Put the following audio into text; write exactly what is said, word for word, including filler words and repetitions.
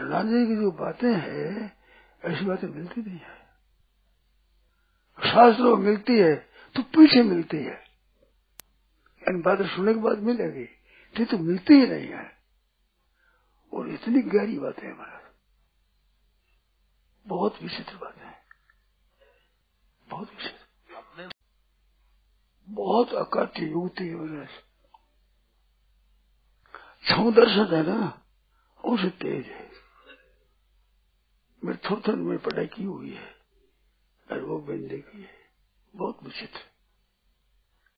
नानक जी की जो बातें हैं ऐसी बातें मिलती नहीं है। शास्त्रों में मिलती है तो पीछे मिलती है, इन बातें सुनने के बाद मिलेगी, ये तो मिलती ही नहीं है। और इतनी गहरी बातें हैं महाराज, बहुत विचित्र बातें हैं, बहुत विचित्र, बहुत अकाट्य युक्ति है महाराज। छऊ दर्शन है ना, उनसे तेज है। मेरे थोड़े थोड़े में पढ़ाई की हुई है और वो मैंने देखी है, बहुत विचित्र।